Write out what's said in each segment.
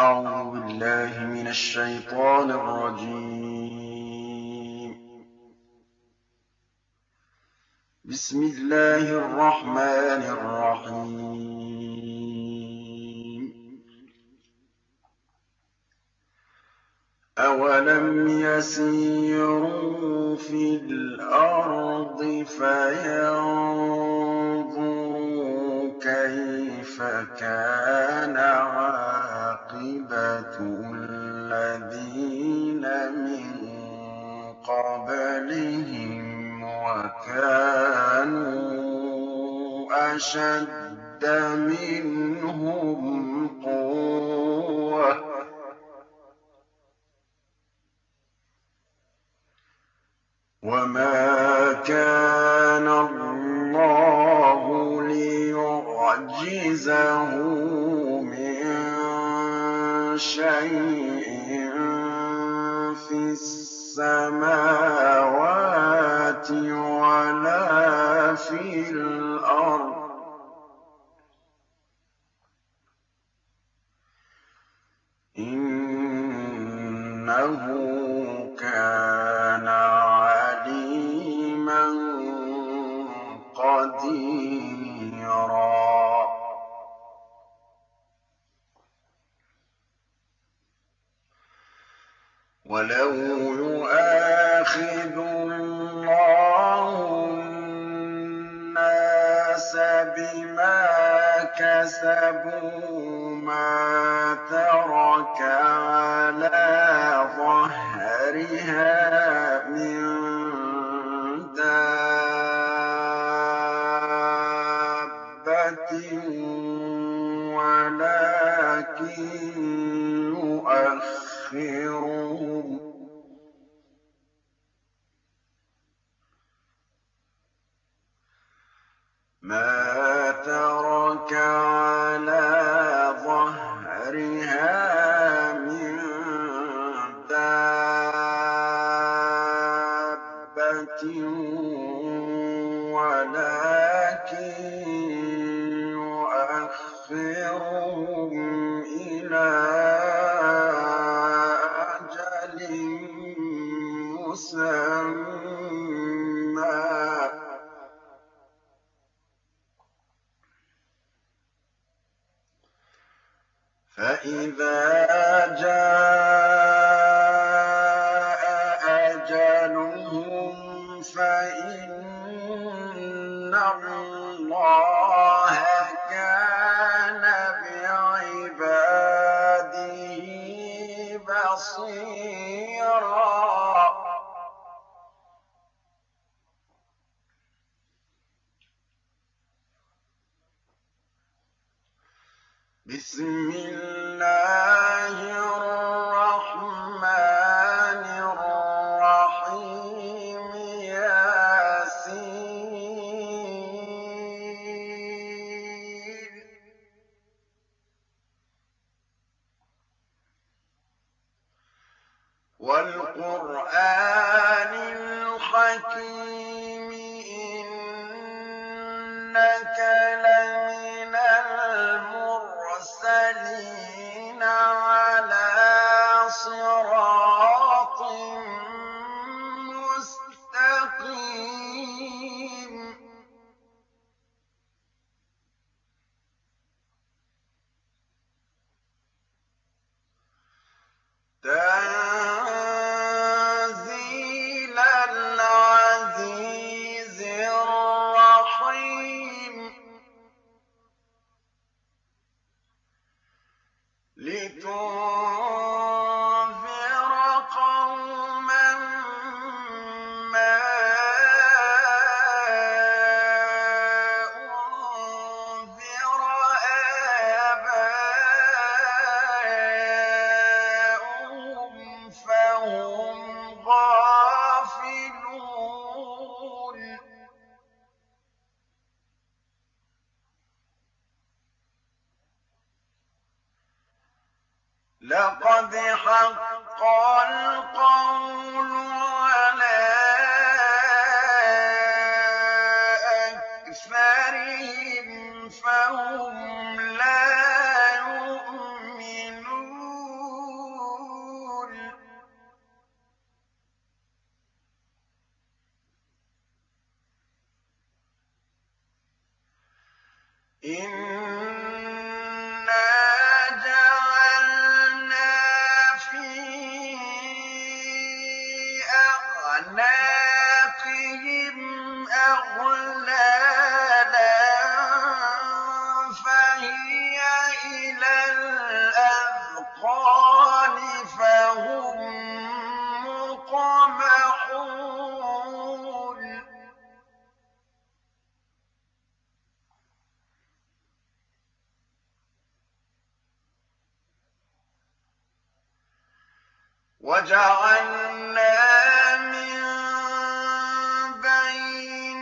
أعوذ بالله من الشيطان الرجيم. بسم الله الرحمن الرحيم. أولم يسيروا في الأرض فينظروا كيف كان عاقبة الذين من قبلهم وكانوا أشد منهم قوة وما كان الله ليعجزه من شيء في السماوات ولا في الأرض إنه كان عليما قديرا. ولو يؤاخذ الله الناس بما كسبوا ما ترك على ظهرها من دابة ولكن ما ترك على ظهرها من دابة ولكن يؤخرهم إلى أجل مسمى فإذا جاء أجلهم فإن الله كان بعباده بصيرا. بسم الله الرحمن الرحيم ياسين والقرآن الحكيم إنك لمن المرسلين على صراط مستقيم. تنزيل العزيز الرحيم لتنذر قوما ما أنذر آباؤهم فهم غافلون. لقد حق القول على أكثرهم فهم لا يؤمنون. وجعلنا من بين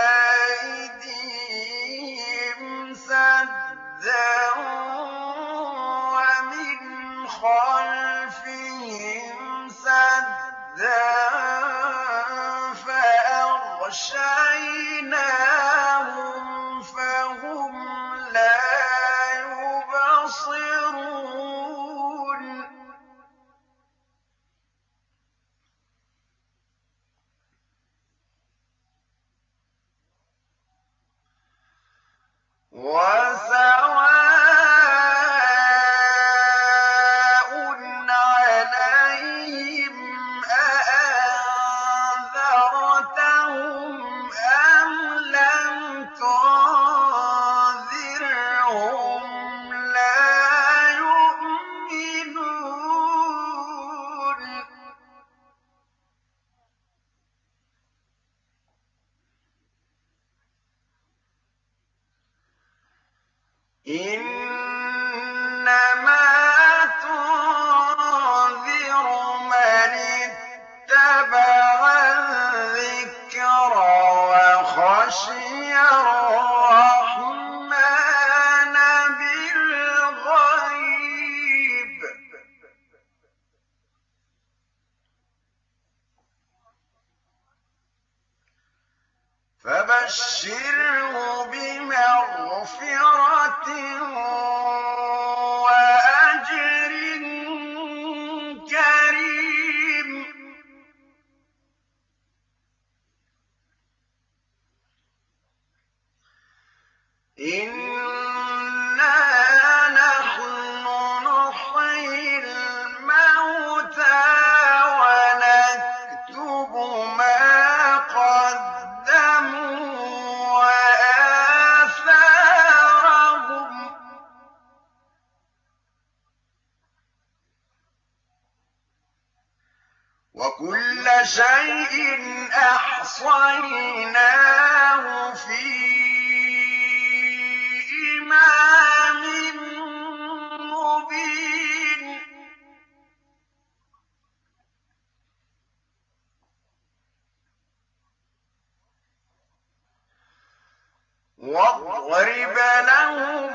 أيديهم سدا ومن خلفهم سدا فأغشيناهم فهم لا يبصرون وسواء عليهم أأنذرتهم أم لم تنذرهم لا يؤمنون إنما تنذر من اتبع الذكر وخشي الرحمن بالغيب فبشره بمغفرة وأجر كريم إنا نحن نحيي الموتى ونكتب ما قدموا وآثارهم وكل شيء أحصيناه في إمام مبين واضرب لهم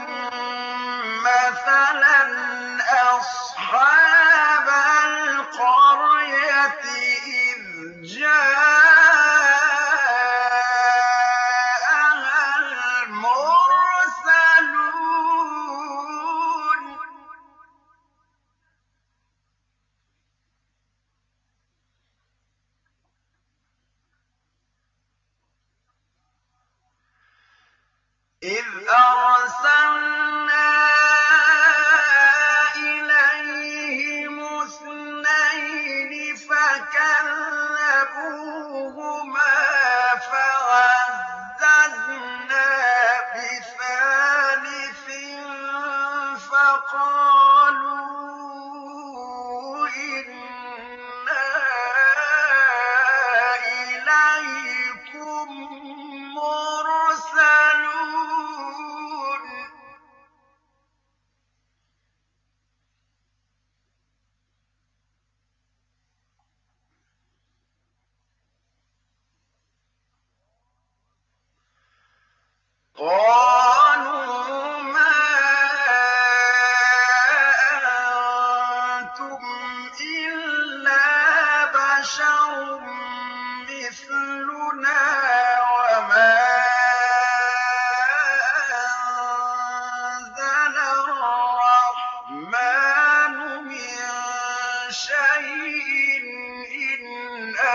مثلا أصحاب القرية إذ جاءها المرسلون إذ أرسلنا إليهم اثنين فكذبوهما فعززنا بثالث فقالوا إنا إليكم مرسلون قالوا ما أنتم إلا بشر مثلنا وما أنزل الرحمن من شيء إن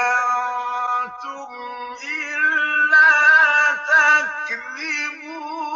أنتم إلا تكذبون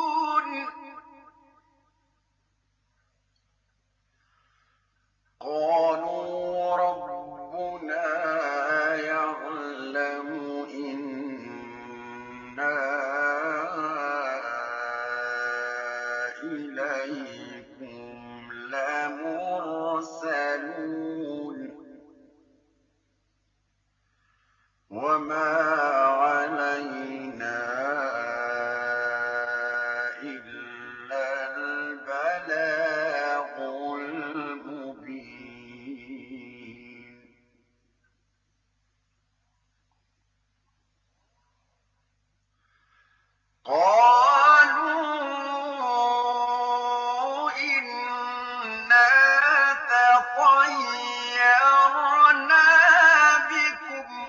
طَيَّرْنَا بِكُمْ ۖ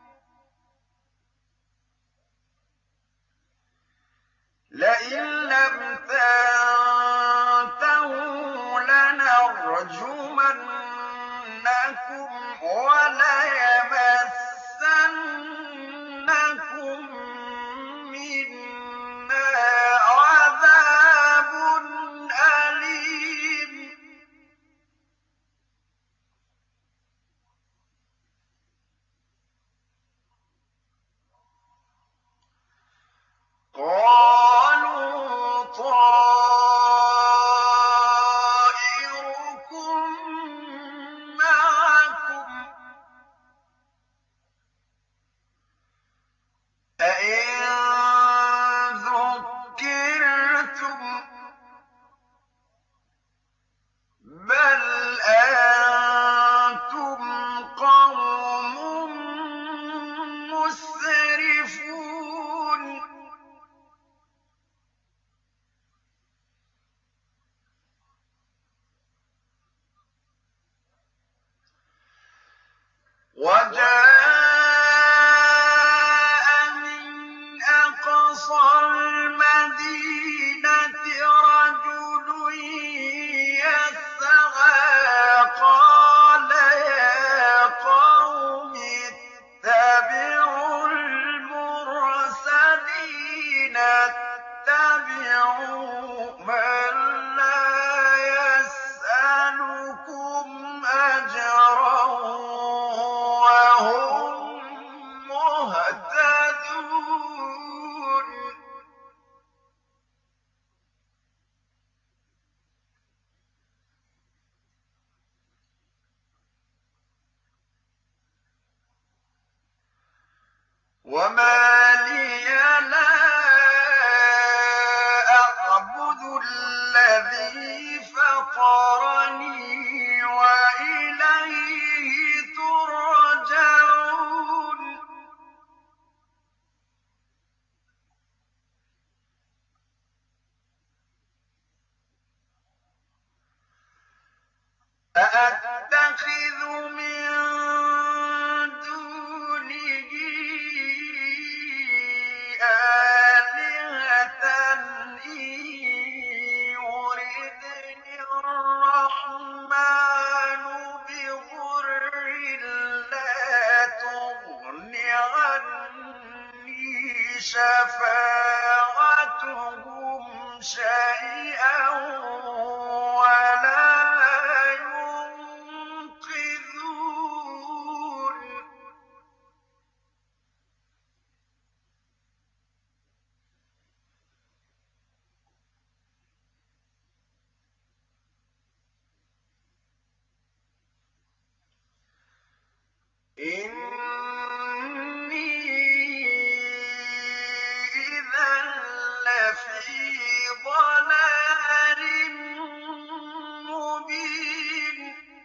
لَئِن لَّمْ تَنتَهُوا لَنَرْجُمَنَّكُمْ وَلَيَمَسَّنَّكُم مِّنَّا عَذَابٌ أَلِيمٌ. قَالُوا طَائِرُكُم مَّعَكُمْ ۚ أَئِن ذُكِّرْتُم ۚ بَلْ أَنتُمْ قَوْمٌ مُّسْرِفُونَ وَجَاءَ مِنْ أَقْصَى الْمَدِينَةِ رَجُلٌ يَسْعَىٰ قَالَ يَا قَوْمِ اتَّبِعُوا الْمُرْسَلِينَ اتَّبِعُوا مَن لَّا يَسْأَلُكُمْ أَجْرًا وَهُم مُّهْتَدُونَ وَمَا لِيَ لَا أَعْبُدُ الَّذِي فَطَرَنِي وَإِلَيْهِ تُرْجَعُونَ أَأَتَّخِذُ مِن دُونِهِ آلِهَةً إِن يُرِدْنِ الرَّحْمَٰنُ بِضُرٍّ لَّا تُغْنِ عَنِّي شَفَاعَتُهُمْ شَيْئًا وَلَا يُنقِذُونِ إِنِّي إِذًا لَّفِي ضَلَالٍ مُّبِينٍ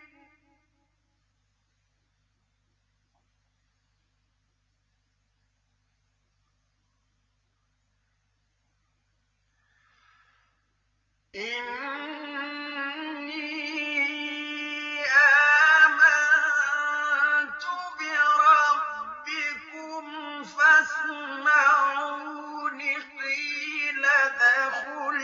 إِنِّي آمَنتُ بِرَبِّكُمْ فَاسْمَعُونِ قِيلَ ادْخُلِ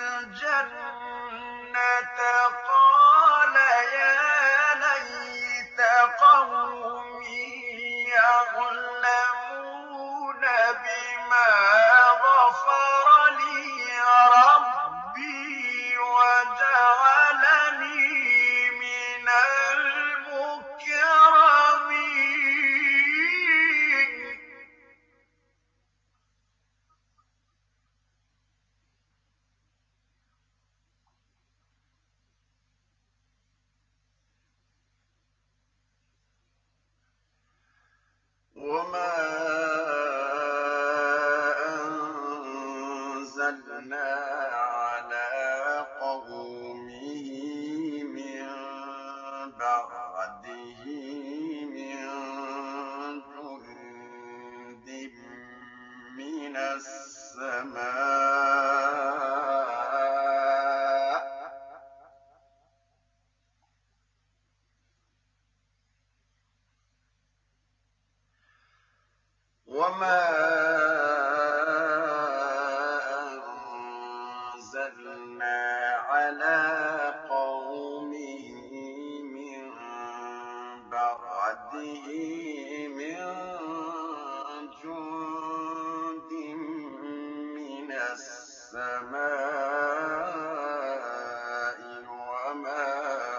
الْجَنَّةَ قَالَ يَا لَيْتَ قَوْمِي يَعْلَمُونَ بِمَا غَفَرَ لِي رَبِّي وما أنزلنا على قومه من بعده من جند من السماء وما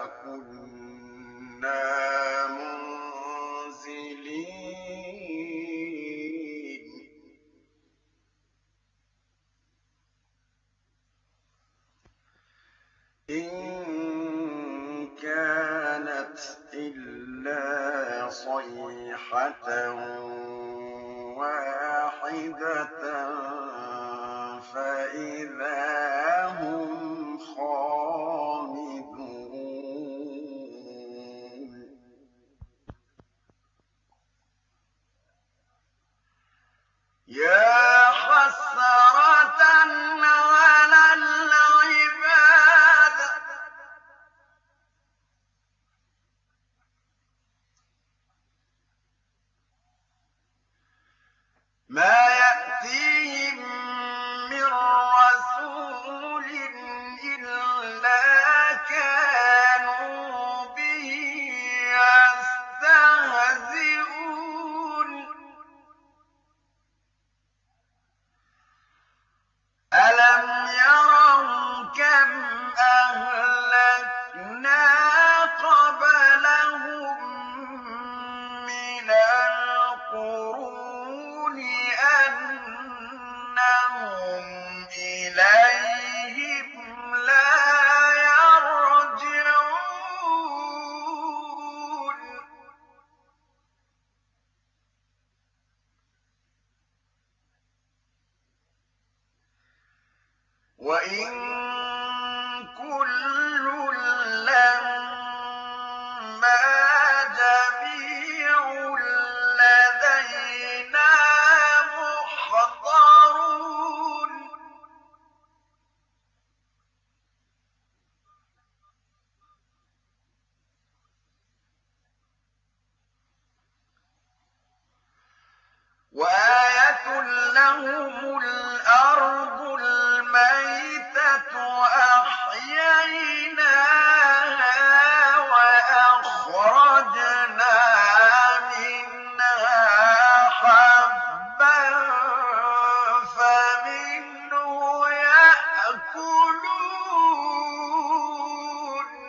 كنا منزلين إن كانت إلا صيحة واحدة فإذا هم خامدون يا حسرة على العباد ما يأتيهم من رسول إلا كانوا به يستهزئون ألم يروا كم أهلكنا قبلهم من القرون أنهم إليهم لا يرجعون وإن كل لما جميع لدينا محضرون وآية لهم الأرض الميتة أحييناها وأخرجنا منها حبا فمنه يأكلون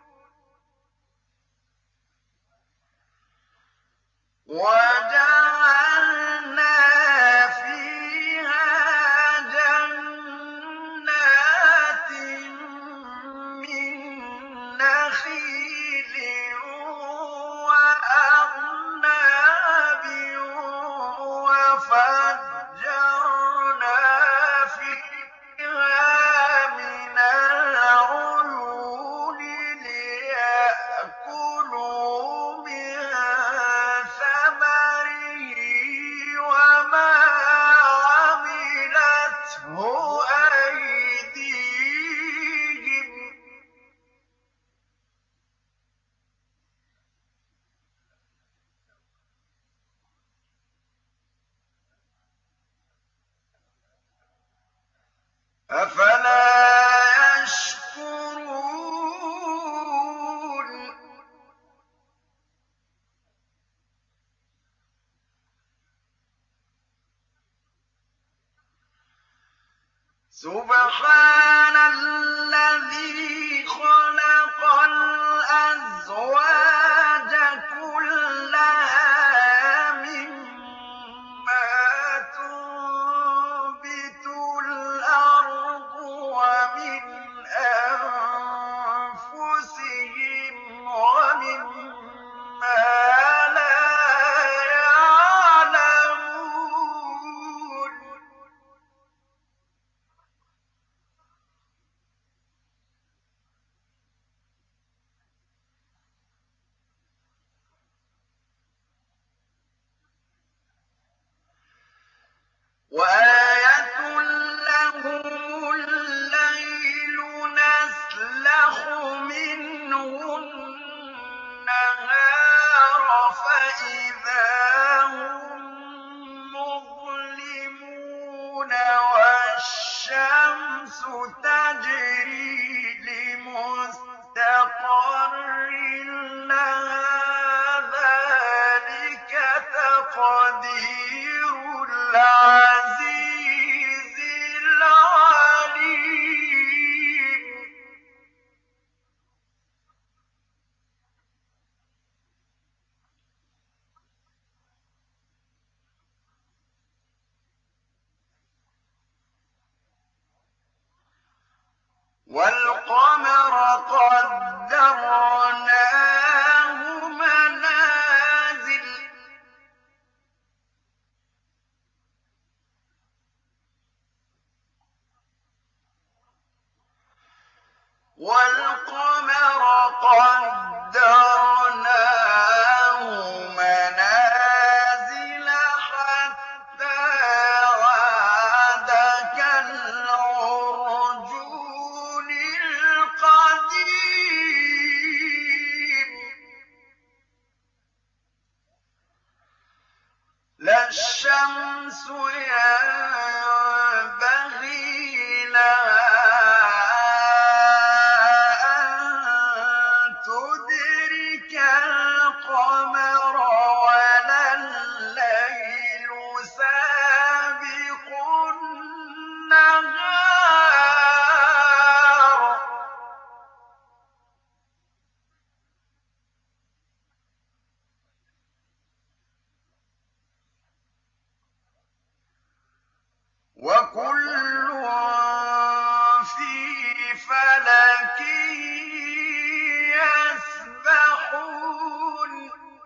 وجعلنا فيها جنات من نخيل وأعناب وفجرنا فيها من العيون ليأكلوا من ثمره وما عملته أيديهم أفلا يشكرون سبحان الذي خلق الأزواج كلها مما تنبت الأرض ومن أنفسهم ومما لا يعلمون وآية لهم الليل نسلخ منه النهار فإذا هم تجري لمستقر لها ذلك تقدير العزيز العليم والقمر قدرناه منازل حتى عاد كالعرجون القديم لا الشمس ينبغي لها أن تدرك القمر ولا الليل سابق النهار وكل في فلك يسبحون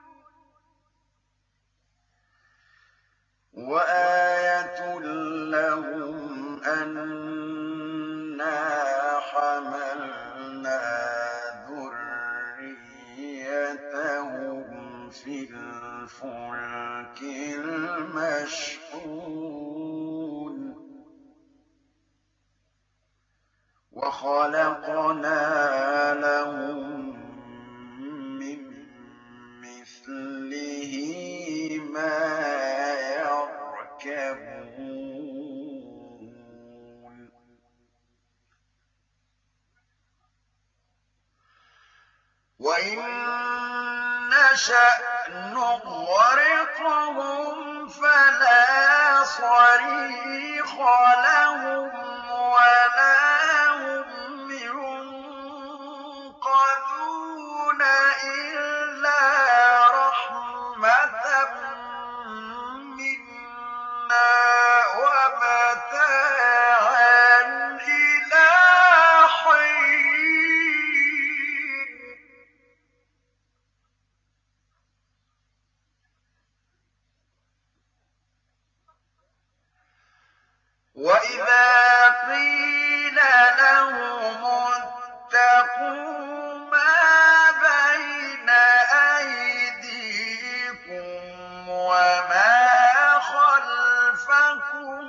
وآية لهم أنا حملنا ذريتهم في الفلك المشحون وخلقنا لهم من مثله ما يركبون وإن نشأ نغرقهم فلا صريخ لهم ولا هم ينقذون إلا رحمة منا ومتاعا إلى حين وإذا قيل لهم اتقوا ما بين أيديكم وما خلفكم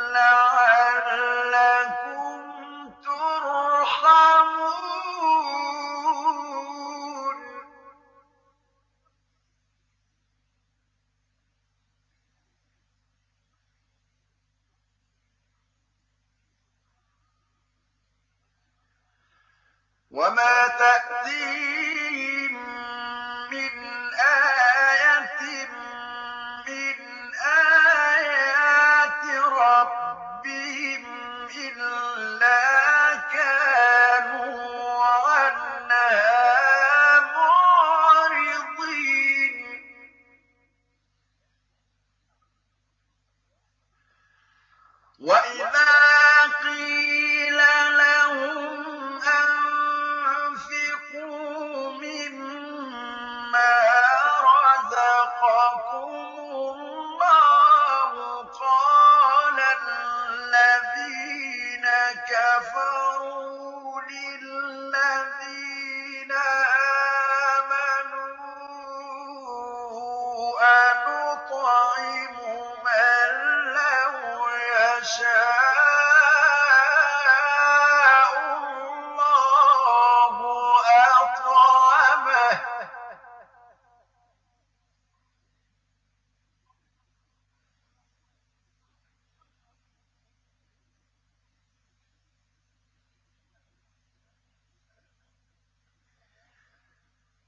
لعلكم ترحمون وما تأتيهم من آية من آيات ربهم إلا كانوا عنها معرضين وإذا قيل لهم أنفقوا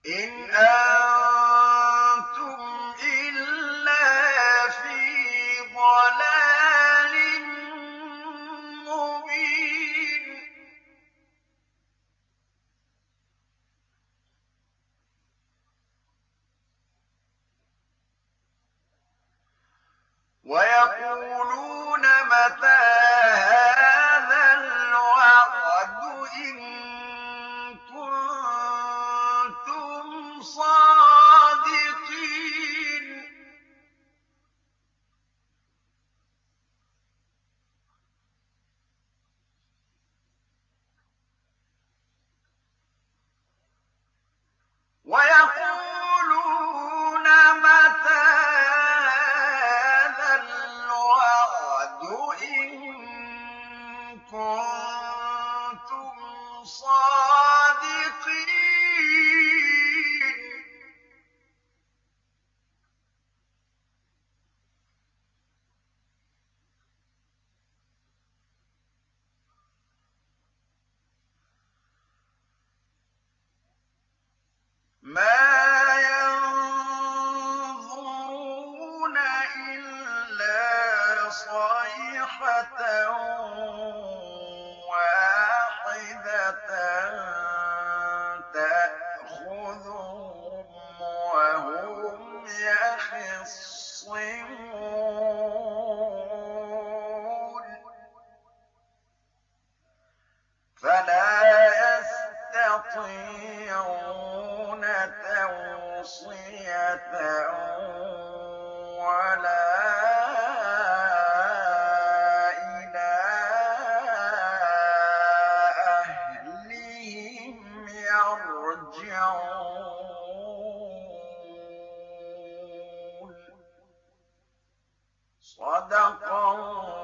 إِنْ أَنتُمْ إِلَّا فِي ضَلَالٍ مُّبِينٍ وَيَقُولُونَ مَتَىٰ هَٰذَا الْوَعْدُ إِن كُنتُمْ صَادِقِينَ وَيَقُولُونَ مَتَىٰ هَٰذَا الْوَعْدُ إِن كُنتُمْ صَادِقِينَ مَا يَنظُرُونَ إِلَّا صَيْحَةً وَاحِدَةً تَأْخُذُهُمْ وَهُمْ يَخِصِّمُونَ فَلَا يَسْتَطِيعُونَ تَوْصِيَةً وَلَا إِلَىٰ أَهْلِهِمْ يَرْجِعُونَ صَدَقَ